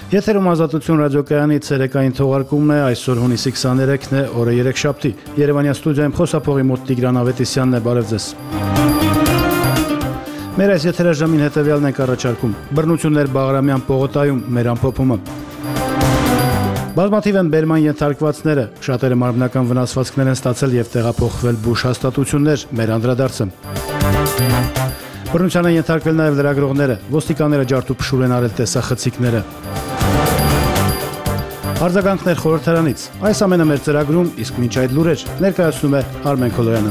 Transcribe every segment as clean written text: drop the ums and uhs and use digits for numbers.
Եթերում Ազատություն ռադիոկայանի ցերեկային թողարկումն է, այսօր հունիսի 23-ն է, օրը երեքշաբթի։ Երևանյան ստուդիայում խոսափողի մոտ Տիգրան Ավետիսյանն է, բարև ձեզ։ Մեր այս եթերաժամին հետևյալն ենք առաջարկում. բռնություններ Բաղրամյան պողոտայում, մեր ամփոփումը։ Բազմաթիվ են բերման ենթարկվածները, շատերը մարմնական վնասվածքներ են ստացել եւ տեղափոխվել բուժ հաստատություններ, մեր անդրադարձը։ Բռնության են ենթարկվել նաեւ լրագրողները, ոստիկանները ջարդուփշուր են արել տեսախցիկները։ Արձագանքներ խորհրդարանից։ Այս ամենը մեր ծրագրում, իսկ մինչ այդ լուրեր ներկայացնում է Արմեն Քոլոյանը։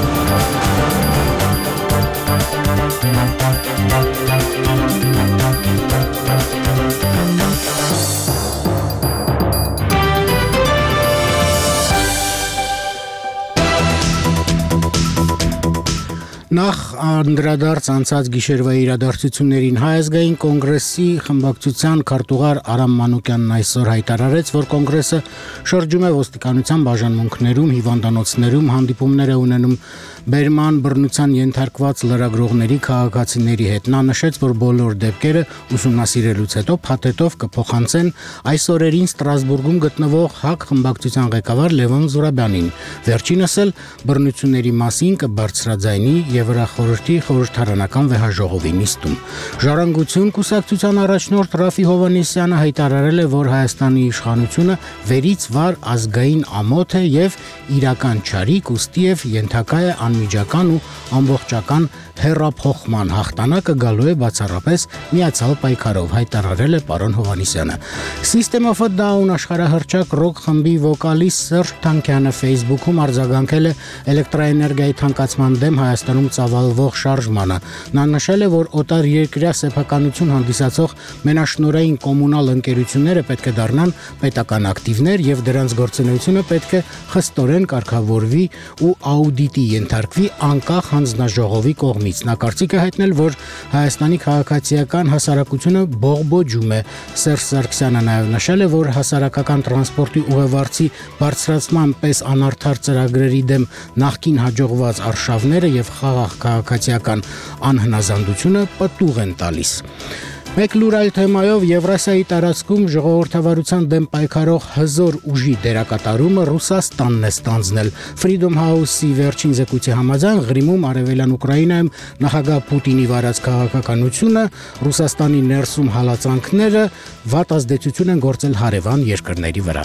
Նախ անդրադարձ անցած գիշերվա իրադարձություններին Հայ ազգային կոնգրեսի խմբակցության քարտուղար Արամ Մանուկյանն այսօր հայտարարեց, որ կոնգրեսը շրջում է ոստիկանության բաժանմունքներում, հիվանդանոցներում, հանդիպումներ է ունենում բերման բռնության ենթարկված լրագրողների քաղաքացիների հետ։ Նա նշեց, որ բոլոր դեպքերը ուսումնասիրելուց հետո փաթեթով կփոխանցեն այս օրերին Ստրասբուրգում գտնվող ՀԱԿ խմբակցության ղեկավար Լևոն Զուրաբյանին։ Վերջինս էլ բռնությունների մասին կբարձրաձայնի Եվրախորհրդի խորհրդարանական վեհաժողովի նիստում։ Ժառանգություն կուսակցության առաջնորդ Ռաֆի Հովհաննիսյանը հայտարարել է, որ Հայաստանի իշխանությունը վերից վար ազգային ամոթ է եւ իրական չարիք, ուստիև ենթակա է անմիջական ու ամբողջական հեռափոխման հաղթանակը գալու է բացառապես միացյալ պայքարով, հայտարարել է պարոն Հովհաննիսյանը։ System of a Down աշխարհահռչակ ռոք խմբի վոկալիստ Սերժ Թանկյանը Facebook-ում արձագանքել է էլեկտրաէներգիայի թանկացման դեմ Հայաստանում ծավալվող շարժմանը։ Նա նշել է, որ օտար երկրյա սեփականություն հանդիսացող մենաշնորհային կոմունալ ընկերությունները պետք է դառնան պետական ակտիվներ եւ դրանց գործունեությունը պետք է խստորեն կարգավորվի ու աուդիտի ենթարկվի անկախ հանձնաժողովի կողմից։ Նա կարծիք է հայտնել, որ Հայաստանի քաղաքացիական հասարակությունը բողբոջում է։ Սերժ Սարգսյանը նաև նշել է, որ հասարակական տրանսպորտի ուղևորցի բարձրացման պես անարդար ծրագրերի դեմ նախկին հաջողված արշավները եւ խաղաղ քաղաքացիական անհնազանդությունը պտուղ են տալիս։ Մեկ լուր այլ թեմայով Եվրասիայի տարածքում ժողովրդավարության դեմ պայքարող հզոր ուժի դերակատարումը Ռուսաստանն է ստանձնել։ Freedom House-ի վերջին զեկույցի համաձայն Ղրիմում արևելյան Ուկրաինայում նախագահ Պուտինի վարած քաղաքականությունը, Ռուսաստանի ներսում հալածանքները վատ ազդեցություն են գործել հարևան երկրների վրա։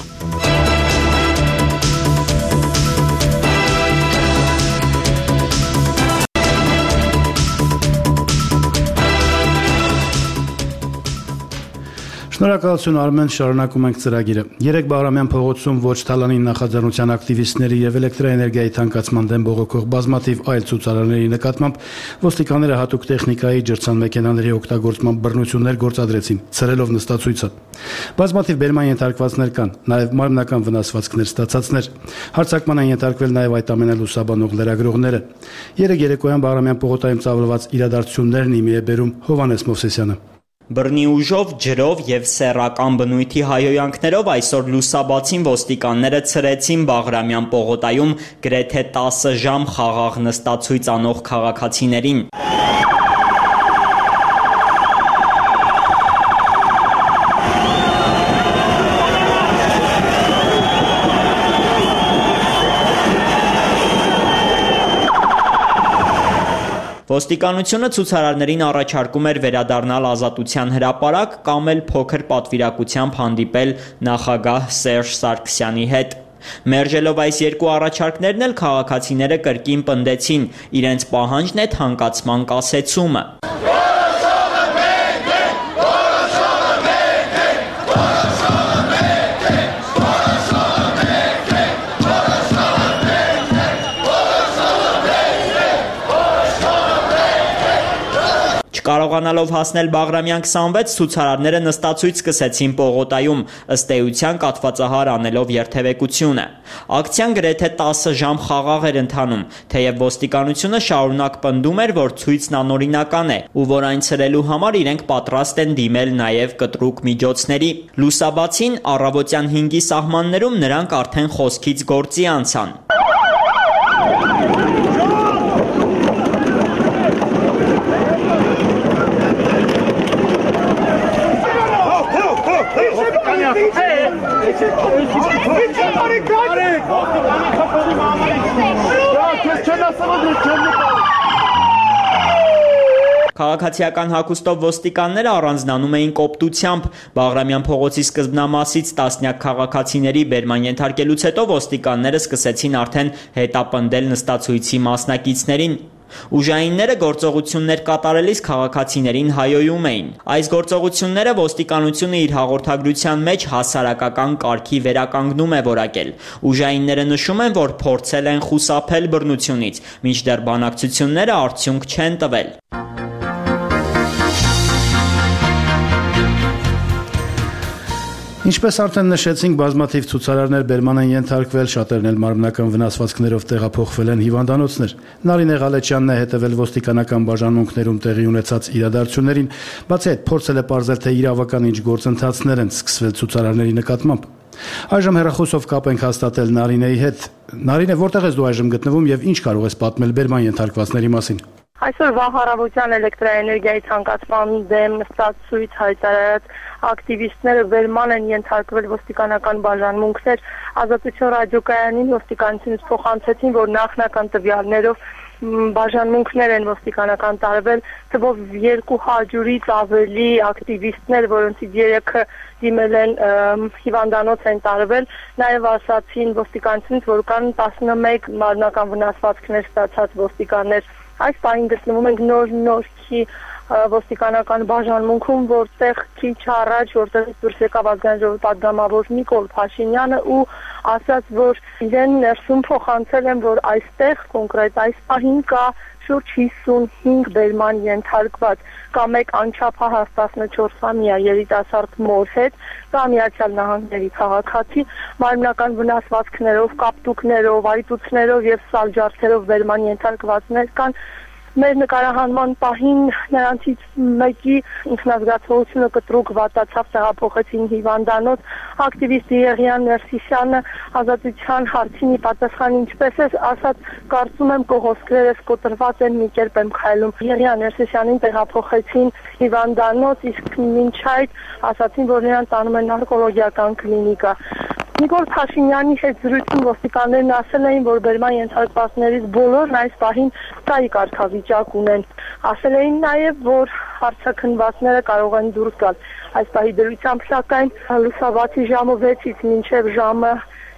Շնորհակալություն Արմեն, շարունակում ենք ծրագիրը։ Երեք Բաղրամյան փողոցում ոչ թալանի նախաձեռնության ակտիվիստների եւ էլեկտրաէներգիայի թանկացման դեմ բողոքող բազմաթիվ այլ ցուցարարների նկատմամբ ոստիկանները հատուկ տեխնիկայի ջրցան մեքենաների օգտագործման բռնություններ գործադրեցին, ցրելով նստացույցը։ Բազմաթիվ բերման ենթարկվածներ կան, նաեւ մարմնական վնասվածքներ ստացածներ։ Հարձակման են ենթարկվել նաեւ այդ ամենը լուսաբանող լրագրողները։ Երեք երեկոյան Բաղրամյան պողոտայում ծավալված իրադարձություններն իմի է բերում Հովհաննես Մովսեսյանը։ Բռնի ուժով, ջրով եւ սեռական բնույթի հայհոյանքներով այսօր լուսաբացին ոստիկանները ցրեցին Բաղրամյան պողոտայում գրեթե 10 ժամ խաղաղ նստացույց անող քաղաքացիներին։ Ոստիկանությունը ցուցարարներին առաջարկում էր վերադառնալ Ազատության հրապարակ կամ էլ փոքր պատվիրակությամբ հանդիպել նախագահ Սերժ Սարգսյանի հետ։ Մերժելով այս երկու առաջարկներն էլ քաղաքացիները կրկին պնդեցին, իրենց պահանջն է թանկացման կասեցումը։ Կարողանալով հասնել Բաղրամյան 26 ցուցարարները նստացույց սկսեցին պողոտայում, ըստ էության կաթվածահար անելով երթևեկությունը։ Ակցիան գրեթե 10 ժամ խաղաղ էր ընթանում, թեև ոստիկանությունը շարունակ պնդում էր, որ ցույցն անօրինական է ու որ այն ցրելու համար իրենք պատրաստ են դիմել նաև կտրուկ միջոցների։ Լուսաբացին առավոտյան 5-ի սահմաններում նրանք արդեն խոսքից գործի անցան։ Քաղաքացիական հագուստով ոստիկանները առանձնանում էին կոպտությամբ։ Բաղրամյան փողոցի սկզբնամասից տասնյակ քաղաքացիների բերման ենթարկելուց հետո ոստիկանները սկսեցին արդեն հետապնդել նստացույցի մասնակիցներին։ Ուժայինները գործողություններ կատարելիս քաղաքացիներին հայոյում էին։ Այս գործողությունները ոստիկանությունը իր հաղորդագրության մեջ հասարակական կարգի վերականգնում է որակել։ Ուժայինները նշում են, որ փորձել են խուսափել բռնությունից, մինչդեռ բանակցությունները արդյունք չեն տվել։ Ինչպես արդեն նշեցինք, բազմաթիվ ցուցարարներ բերման են ենթարկվել, շատերն էլ մարմնական վնասվածքներով տեղափոխվել են հիվանդանոցներ։ Նարինե Ղալեչյանն է հետևել ոստիկանական բաժանմունքներում տեղի ունեցած իրադարձություններին, բացի այդ փորձել է պարզել, թե իրավական ինչ գործընթացներ են սկսվել ցուցարարների նկատմամբ։ Այժմ հեռախոսով կապ ենք հաստատել Նարինեի հետ։ Նարինե, որտեղ ես դու այժմ գտնվում եւ ինչ կարող ես պատմել բերման ենթարկվածների մասին։ Այսօր վաղ առավոտյան էլեկտրաէներգիայի ցանկացման դեմ նստածույց հայտարարած ակտիվիստները բերման են ենթարկվել ոստիկանական բաժանմունքներ։ Ազատություն ռադիոկայանին ոստիկանությունից փոխանցեցին, որ նախնական տվյալներով բաժանմունքներ են ոստիկանական տարվել, թվով 200-ից ավելի ակտիվիստներ, որոնցից 3-ը դիմել են հիվանդանոց են տարվել, նաև ասացին ոստիկանությունից, որ կան 11 մարմնական վնասվածքներ ստացած ոստիկաններ։ Այս պահին գտնվում ենք Նորքի ոստիկանական բաժանմունքում, որտեղ քիչ առաջ որտեղ դուրս եկավ ազգային ժողովի պատգամավոր Նիկոլ Փաշինյանը ու ասաց, որ իրեն ներսում փոխանցել են, որ այստեղ կոնկրետ այս պահին կա շուրջ 55 բերման ենթարկված, կա մեկ անչափահաս 14-ամյա երիտասարդ մոր հետ, կա Միացյալ Նահանգների քաղաքացի, մարմնական վնասվածքներով, կապտուկներով, այտուցներով եւ սալջարդերով բերման ենթարկվածներ կան։ Մեր նկարահանման պահին նրանցից մեկի ինքնազգացողությունը կտրուկ վատացավ, տեղափոխեցին հիվանդանոց։ Ակտիվիստ Եղիան Ներսիսյանը ազատության հարցին պատասխան ինչպես է ասաց, կարծում եմ կողոսկրերս կոտրված են, մի կերպ եմ քայլում։ Եղիան Ներսիսյանին տեղափոխեցին հիվանդանոց, իսկ մինչ այդ ասացին, որ նրան տանում են նարկոլոգիական կլինիկա։ Նիկոլ Փաշինյանի հետ զրույցում ոստիկաններն ասել էին, որ բերման ենթարկվածներից բոլորն այս պահին ծայի կարգավիճակ ունեն։ Ասել էին նաև, որ հարցաքննվածները կարող են դուրս գալ։ Այս պահի դրությամբ սակայն լուսաբացի ժամը 6-ից մինչև ժամը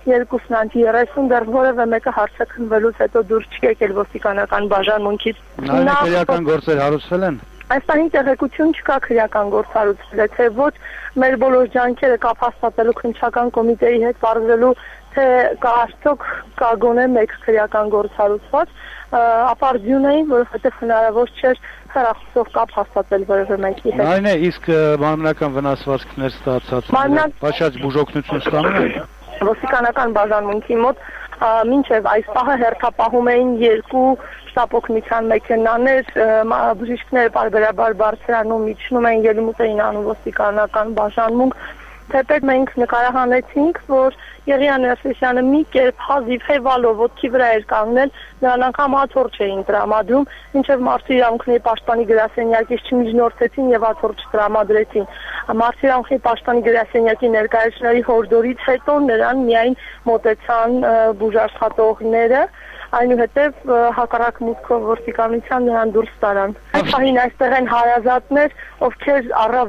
2:30 դեռ որևէ մեկը հարցաքննվելուց հետո դուրս չի եկել ոստիկանական բաժանմունքից։ Քրեական գործեր հարուցվել են։ Այս պահին տեղեկություն չկա քրեական գործ հարուցվել է, թե ոչ մեր բոլոր ջանքերը կապ հաստատելու քննչական կոմիտեի հետ բարձրելու, թե կա արդյոք կա գոնե մեկ քրեական գործ հարուցված, ապարդյուն էին, որովհետև հնարավոր չէր հեռախոսով կապ հաստատել որևէ մեկի հետ։ Այն է, իսկ մարմնական վնասվածքներ ստացած բաշխած բուժօգնություն ստանում են։ Ոստիկանական բաժանմունքի մոտ մինչև այս պահը հերթապահում էին 2 շտապօգնության մեքենաներ, բժիշկները պարբերաբար բարձրանում իջնում էին, ելումուտ էին անում ոստիկանական բաժանմունք, թեպետ մենք նկարահանեցինք, որ Եղիան Ներսիսյանը մի կերպ հազիվ հեվալով ոտքի վրա էր կանգնել, նրան անգամ հաթոռ չէին տրամադրում, մինչև մարդու իրավունքների պաշտպանի գրասենյակից չմիջնորդեցին եւ հաթոռ չտրամադրեցին։ Մարդու իրավունքների պաշտպանի գրասենյակի ներկայացուցիչների հորդորից հետո նրան միայն մոտեցան բուժաշխատողները, այնուհետև հակառակ մուտքով ոստիկանության նրան դուրս տարան։ Այս պահին այստեղ են հարազատներ, ովքեր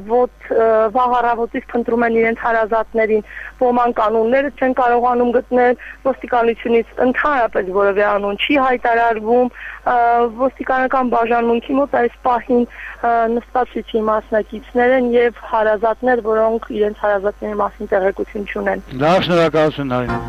վաղ առավոտից փնտրում են իրենց հարազատներին, ոմանք անունները չեն կարողանում գտնել, ոստիկանությունից ընդհանրապես որևէ անուն չի հայտարարվում, ոստիկանական բաժանմունքի մոտ այս պահին նստածույցի մասնակիցներ են եւ հարազատներ, որոնք իրենց հարազատների մասին տեղեկություն չունեն։ Լավ, շնորհակալություն Նարինե։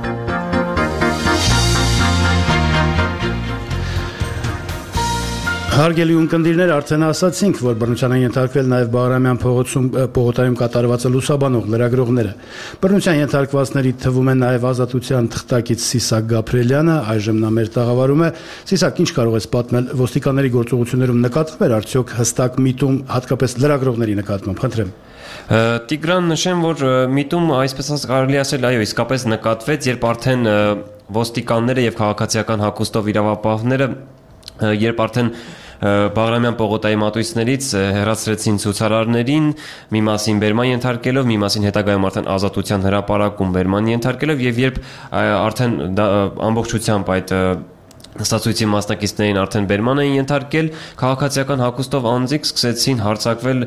Հարգելի ունկնդիրներ, արդեն ասացինք, որ բռնության են ենթարկվել նաև Բաղրամյան պողոտայում կատարվածը լուսաբանող լրագրողները։ Բռնության ենթարկվածների թվում են նաև Ազատության թղթակից Սիսակ Գաբրիելյանը, այժմ նա մեր տաղավարում է։ Սիսակ, ինչ կարող ես պատմել ոստիկանների գործողություններում նկատվել էր արդյոք հստակ միտում, հատկապես լրագրողների նկատմամբ, խնդրեմ։ Տիգրան, նշեմ, որ միտում այսպես կարելի ասել, այո, իսկապես նկատվեց, երբ արդեն ոստիկանները եւ քաղաքացիական հագուստով իրավապահները երբ արդեն Բաղրամյան պողոտայի մատույցներից հեռացրեցին ցուցարարներին, մի մասին բերման ենթարկելով, մի մասին հետագայում արդեն Ազատության հրապարակում բերման ենթարկելով եւ երբ արդեն ամբողջությամբ այդ Ստացույցի մասնակիցներին արդեն բերման էին ենթարկել, քաղաքացիական հագուստով անձիկ սկսեցին հարձակվել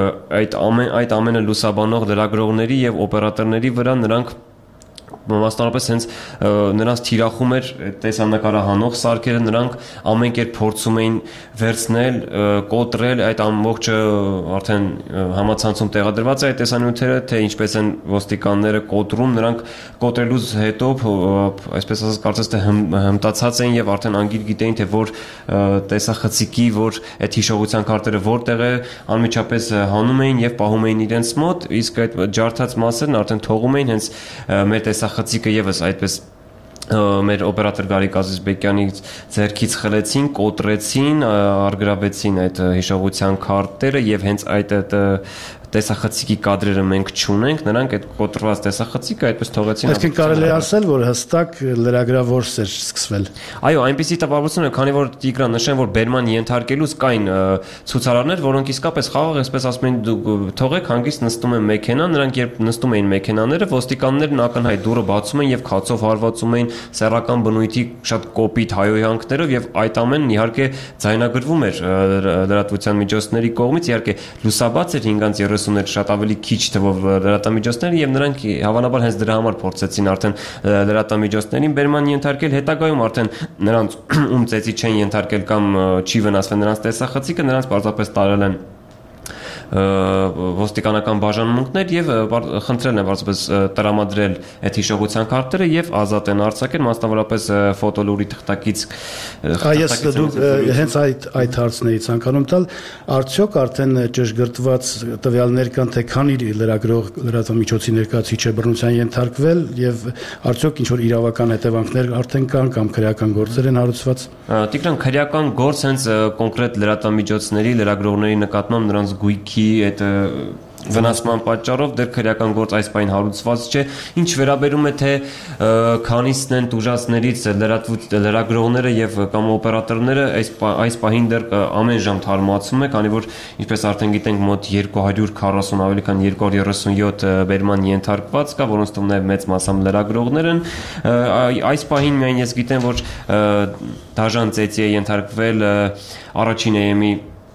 այդ ամենը լուսաբանող լրագրողների եւ օպերատորների վրա, նրանք մասնավորապես հենց նրանց թիրախում էր տեսանկարահանող սարքերը, նրանք ամեն կերպ փորձում էին վերցնել, կոտրել այդ ամբողջը արդեն համացանցում տեղադրված է այդ տեսանյութերը, թե ինչպես են ոստիկանները կոտրում, նրանք կոտրելուց հետո այսպես ասած կարծես թե հմտացած էին եւ արդեն անգիր գիտեին, թե որ տեսախցիկի, որ այդ հիշողության քարտերը որտեղ է, անմիջապես հանում էին եւ պահում էին իրենց մոտ, իսկ այդ ջարդած մասերն արդեն թողում էին հենց մեր տեսախցիկը եւս այդպես մեր օպերատոր Գարիկ Ազիզբեկյանի ձեռքից խլեցին, կոտրեցին, արգրավեցին այդ հիշողության քարտերը եւ հենց այդ տեսախցիկի կադրերը մենք չունենք, նրանք այդ կոտրված տեսախցիկը այդպես թողեցին։ Այսինքն կարելի է ասել, որ հստակ լրագրավորս էր սկսվել։ Այո, այնպեսի տպավորություն է, քանի որ Տիգրան նշեմ, որ բերման ենթարկելուց կային ցուցարարներ, որոնք իսկապես խաղաղ, այսպես ասում են, թողեք հանգիստ նստում են մեքենա, նրանք երբ նստում էին մեքենաները, ոստիկաններն ակնհայտ դուռը բացում էին եւ քացով հարվածում էին սեռական բնույթի շատ կոպիտ հայհոյանքներով եւ այդ ամենն իհարկե ձայնագրվում էր լրատվության միջոցների կողմից, իհարկե լուսաբաց էր 5-30 շատ ավելի քիչ թվով լրատվամիջոցներ եւ նրանք հավանաբար հենց դրա համար փորձեցին արդեն լրատվամիջոցներին բերման ենթարկել, հետագայում արդեն նրանց ում ծեծի չեն ենթարկել կամ չի վնասվել նրանց տեսախցիկը, նրանց պարզապես տարել են ոստիկանական բաժանմունքներ եւ խնդրել են պարզապես տրամադրել այդ հիշողության քարտերը եւ ազատ են արձակել, մասնավորապես ֆոտոլուրի թղթակից Այս դուք հենց այդ հարցն էի ցանկանում տալ, արդյոք արդեն ճշգրտված տվյալներ կան, թե քանի լրատվամիջոցի ներկայացուցիչ է բռնության ենթարկվել եւ արդյոք ինչ որ իրավական հետևանքներ արդեն կան կամ քրեական գործեր են հարուցված։ Տիգրան, քրեական գործ հենց կոնկրետ լրատվամիջոցների, լրագրողների նկատմամբ նրանց գույքի այդ վնասման պատճառով դեռ քրեական գործ այս պահին հարուցված չէ, ինչ վերաբերում է թե քանիսն են տուժածներից լրագրողները եւ կամ օպերատորները այս պահին դեռ ամեն ժամ թարմացում է, քանի որ ինչպես արդեն գիտենք մոտ 240 ավելի քան 237 բերման ենթարկված կա, որոնց թվում նաեւ մեծ մասամբ լրագրողներ են, այս պահին միայն ես գիտեմ, որ դաժան ծեծի է ենթարկվել առաջին EM-ի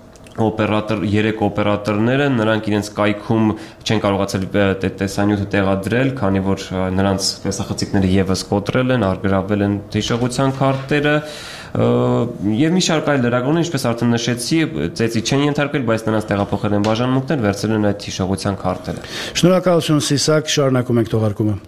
3 օպերատորները, նրանք իրենց կայքում չեն կարողացել տեսանյութը տեղադրել, քանի որ նրանց տեսախցիկները եւս կոտրել են, արգրավել են հիշողության քարտերը եւ մի շարք այլ լրագրողներ, ինչպես արդեն նշեցի, ծեծի չեն ենթարկվել, բայց նրանց տեղափոխել են բաժանմունքներ, վերցրել են այդ հիշողության քարտերը։ Շնորհակալություն Սիսակ, շարունակում ենք թողարկումը։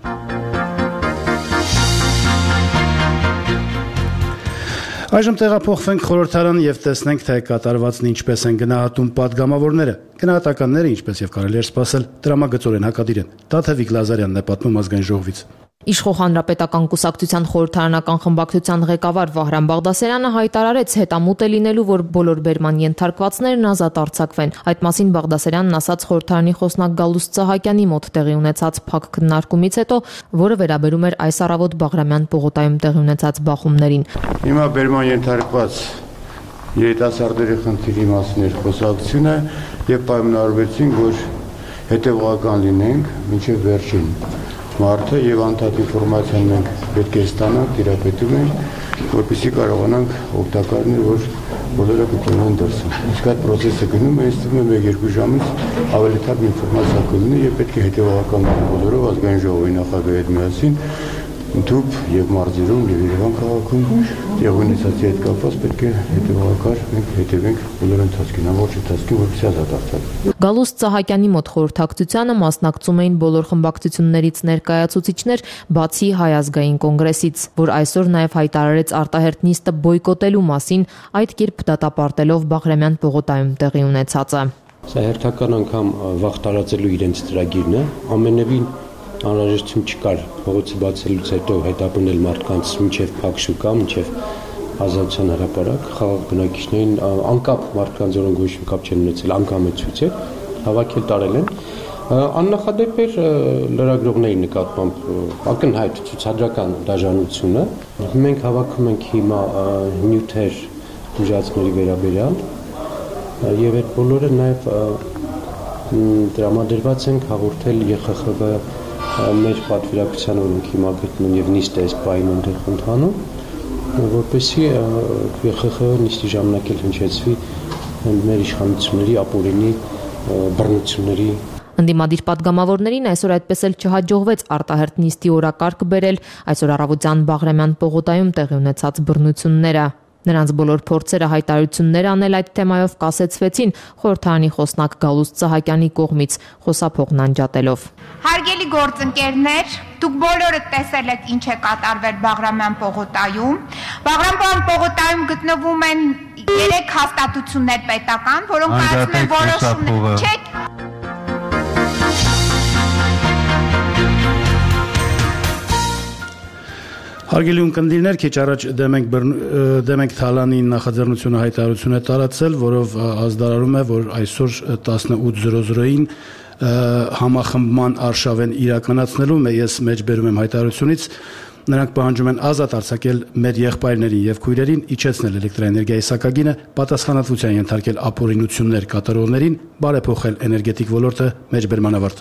Այժմ տեղափոխվենք խորհրդարան եւ տեսնենք, թե կատարվածն ինչպես են գնահատում падգամավորները։ Գնահատականները, ինչպես եւ կարելի էր սպասել, դրամագծորեն հակադիր են։ Տաթևիկ Լազարյանն է պատմում ազգային ժողովից։ Իշխող հանրապետական կուսակցության խորհրդարանական խմբակցության ղեկավար Վահրամ Բաղդասարյանը հայտարարեց հետամուտ է լինելու, որ բոլոր բերման ենթարկվածներն ազատ արձակվեն։ Այդ մասին Բաղդասարյանն ասաց խորհրդարանի խոսնակ Գալուստ Սահակյանի մոտ տեղի ունեցած փակ քննարկումից հետո, որը վերաբերում էր այս առավոտ Բաղրամյան պողոտայում տեղի ունեցած բախումներին։ Հիմա բերման ենթարկված երիտասարդների խնդիրի մասին էր խոսակցությունը եւ պայմանավորվեցինք, որ հետեւողական լինենք մինչեւ վերջին մարդը եւ անդադար ինֆորմացիան մենք պետք է ստանանք, տիրապետում ենք, որպեսզի կարողանանք օգտակարներ, որ բոլորը կգնան դրսում։ Իսկ այդ process-ը գնում է, ստվում է 1-2 ժամից ավելի թարմ ինֆորմացիա կլինի եւ պետք է հետեւողական լինենք բոլորով ազգային ժողովի նախագահի հետ միասին Դուք եւ մարզերում եւ Երևան քաղաքում եղունեցածի հետ կապված պետք է հետեւողական մենք հետևենք բոլոր ընթացքին, ամբողջ ընթացքին, որպեսզի ազատ արձակվի։ Գալուստ Սահակյանի մոտ խորհրդակցությանը մասնակցում էին բոլոր խմբակցություններից ներկայացուցիչներ, բացի Հայ ազգային կոնգրեսից, որ այսօր նաեւ հայտարարեց արտահերթ նիստը բոյկոտելու մասին, այդ կերպ դատապարտելով Բաղրամյան պողոտայում տեղի ունեցածը։ Սա հերթական անգամ վաղ տարածելու իրենց ծրագիրն է, ամենևին անհրաժեշտություն չկար փողոցը բացելուց հետո հետապնդել մարդկանց մինչև փակ շուկա, մինչև ազատության հրապարակ, խաղաղ բնակիչներին անկապ մարդկանց, որոնք ոչ մի կապ չեն ունեցել, անկամեցույցեր հավաքել տարել են։ Աննախադեպ էր լրագրողների նկատմամբ ակնհայտ ցուցադրական դաժանությունը։ Մենք հավաքում ենք հիմա նյութեր ուժացների վերաբերյալ եւ այդ բոլորը նաեւ դրամադրված ենք հաղորդել ԵԽԽՎ մեր պատվիրակությանը, որոնք հիմա գտնում եւ նիստը այս պահին ընդդեմ ընդհանում որպեսզի ԽԽ նիստի ժամանակ էլ հնչեցվի մեր իշխանությունների ապօրինի բռնությունների Ընդդիմադիր պատգամավորներին այսօր այդպես էլ չհաջողվեց արտահերթ նիստի օրակարգ բերել այսօր առավոտյան Բաղրամյան պողոտայում տեղի ունեցած բռնությունները։ Նրանց բոլոր փորձերը հայտարարություններ անել այդ թեմայով կասեցվեցին խորհրդարանի խոսնակ Գալուստ Սահակյանի կողմից խոսափողն անջատելով։ Հարգելի գործընկերներ, դուք բոլորը տեսել եք ինչ է կատարվել Բաղրամյան պողոտայում։ Բաղրամյան պողոտայում գտնվում են 3 հաստատություններ պետական, որոնք կայացնում են որոշումներ։ Հարգելի ունկնդիրներ, քիչ առաջ դեմենք Թալանին նախաձեռնությունը հայտարարություն է տարածել, որով ազդարարում է, որ այսօր 18:00-ին համախմբման արշավ են իրականացնելու, ես մեջբերում եմ հայտարարությունից, նրանք պահանջում են ազատ արձակել մեր եղբայրներին եւ քույրերին, իջեցնել էլեկտրաէներգիայի սակագինը, պատասխանատվության ենթարկել ապօրինություններ կատարողներին, բարեփոխել էներգետիկ ոլորտը, մեջբերման ավարտ։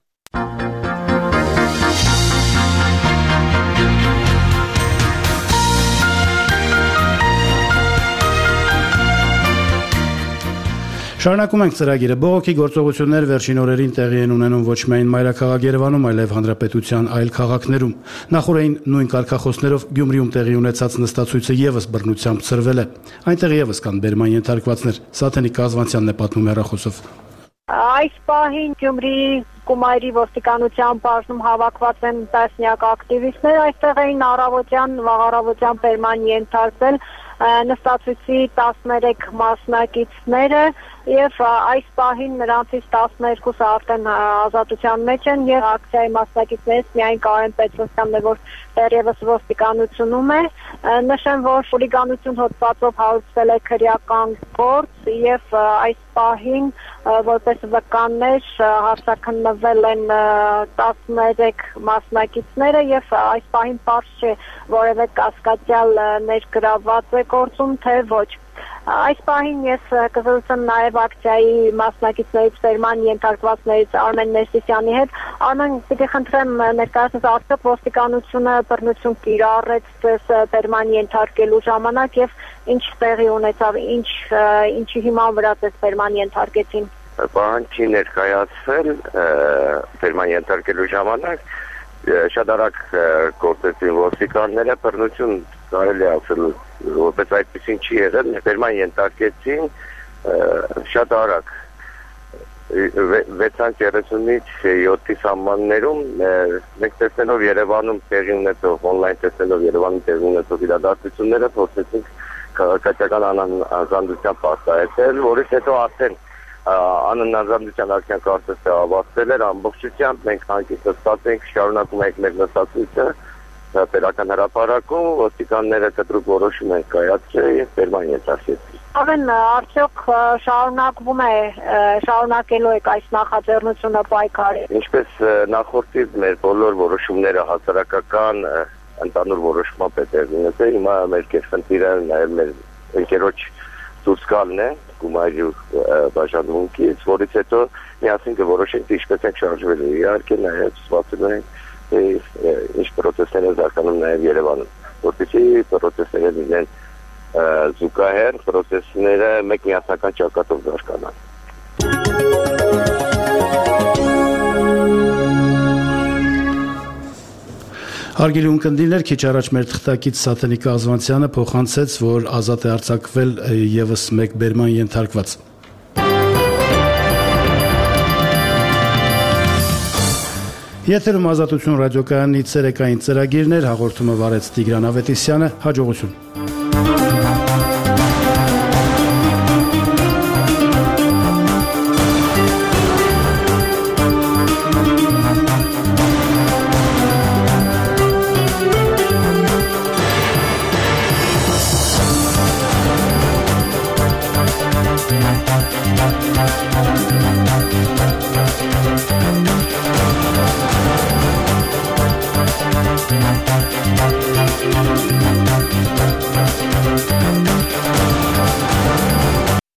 Շարունակում ենք ծրագիրը։ Բողոքի գործողություններ վերջին օրերին տեղի են ունենում ոչ միայն մայրաքաղաք Երևանում, այլև հանրապետության այլ քաղաքներում։ Նախորդին նույն կարգախոսներով Գյումրիում տեղի ունեցած նստացույցը եւս բռնությամբ ցրվել է։ Այնտեղ եւս կան բերման ենթարկվածներ։ Սաթենիկ Կազվանցյանն է պատմում հեռախոսով։ Այս պահին Գյումրիի Կումայրի ոստիկանության բաժնում հավաքված են տասնյակ ակտիվիստներ, այստեղ էին վաղառավոտյան բերման ենթարկվել նստացույցի 13 մասնակիցները եւ այս պահին նրանցից 12-ը արդեն ազատության մեջ են եւ ակցիայի մասնակիցներից միայն Կարեն Պետրոսյանն է, որ դեռևս ոստիկանությունում է։ Նշեմ, որ խուլիգանություն հոդվածով հարուցվել է քրեական գործ եւ այս պահին որպես վկաններ հարցաքննվել են 13 մասնակիցները եւ այս պահին պարզ չէ որևէ կասկածյալ ներգրաված է գործում թե ոչ։ Այս պահին ես կզրուցեմ նաև ակցիայի մասնակիցներից բերման ենթարկվածներից Արմեն Ներսիսյանի հետ։ Արմեն, պիտի խնդրեմ ներկայացնես արդյոք ոստիկանությունը բռնություն կիրառեց բերման ենթարկելու ժամանակ եւ ինչ տեղի ունեցավ, ինչի հիման վրա բերման ենթարկեցին։ Պահանջի ներկայացվել բերման ենթարկելու ժամանակ շատ արագ գործեցին ոստիկանները, բռնություն կարելի ասել որպես այդպեսին չի եղել, բերման ենթարկեցին շատ արագ 6:30-ից 7-ի սահմաններում մենք տեսնելով Երևանում տեղի ունեցող օնլայն տեսնելով Երևանում տեղի ունեցող իրադարձությունները փորձեցինք քաղաքացիական անհանձնությամբ արտահայտել, որից հետո արդեն անհնազանդության ակցիան կարծես ավարտվել էր ամբողջությամբ, մենք հանգիստ ստացենք, շարունակում ենք մեր նստացույցը պետական հրապարակում, ոստիկանները կտրուկ որոշում են կայացրել եւ բերման ենթարկեցին։ Արմեն, արդյոք շարունակելու եք այս նախաձեռնությունը պայքարի։ Ինչպես նախորդից մեր բոլոր որոշումները հասարակական ընդհանուր որոշումով է տեղի ունեցել, հիմա մեր կերպխնդիրը նաեւ մեր ընկերոջ դուրս գալն է Կումայրի բաժանմունքից, որից հետո միասին կորոշենք ինչպես ենք շարժվելու։ Իհարկե նաեւ սպասելու ենք ինչ պրոցեսներ են զարգանում նաև Երևանում, որպեսզի պրոցեսները լինեն զուգահեռ, պրոցեսները մեկ միասնական ճակատով զարգանան։ Հարգելի ունկնդիրներ, քիչ առաջ մեր թղթակից Սաթենիկ Կազվանցյանը փոխանցեց, որ ազատ է արձակվել եւս մեկ բերման ենթարկված։ Եթերում Ազատություն ռադիոկայանի ցերեկային ծրագիրներ հաղորդումը վարեց Տիգրան Ավետիսյանը, հաջողություն։